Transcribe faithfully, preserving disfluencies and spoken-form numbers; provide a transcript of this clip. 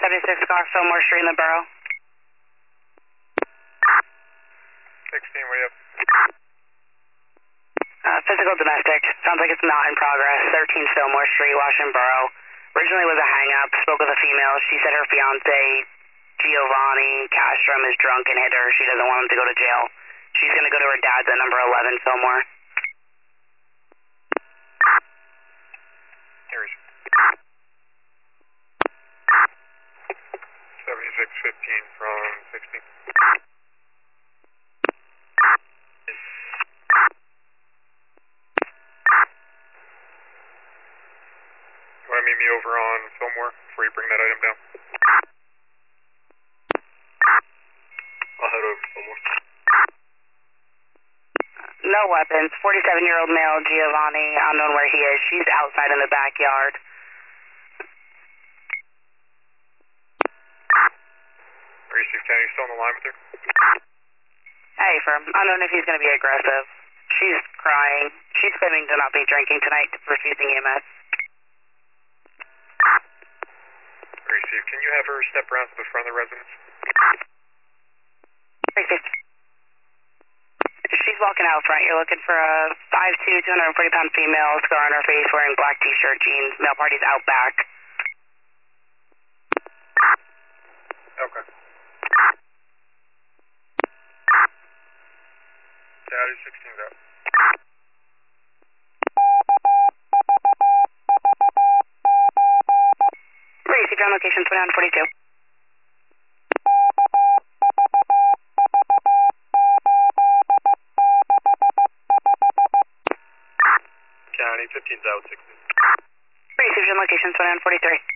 seventy-six o'clock, Fillmore Street in the borough. sixteen, what do you have? Uh, physical domestic. Sounds like it's not in progress. thirteen Fillmore Street, Washington Borough. Originally was a hang-up. Spoke with a female. She said her fiance, Giovanni Castrom, is drunk and hit her. She doesn't want him to go to jail. She's going to go to her dad's at number eleven Fillmore. Here is seventy-six fifteen from sixteen. You want to meet me over on Fillmore before you bring that item down? I'll head over to Fillmore. No weapons. forty-seven-year-old male, Giovanni, unknown where he is. She's outside in the backyard. Receive ten, you still on the line with her? Hey, firm. Unknown if he's going to be aggressive. She's crying. She's claiming to not be drinking tonight, refusing E M S. Receive, can you have her step around to the front of the residence? Receive. She's walking out front. You're looking for a five two, two hundred forty pound female, scar on her face, wearing black t-shirt, jeans. Male party's out back. Okay. Daddy, sixteen's out. Receive on location twenty-one forty-two. County, fifteen's out, sixteen. Receive on location twenty-one forty-three.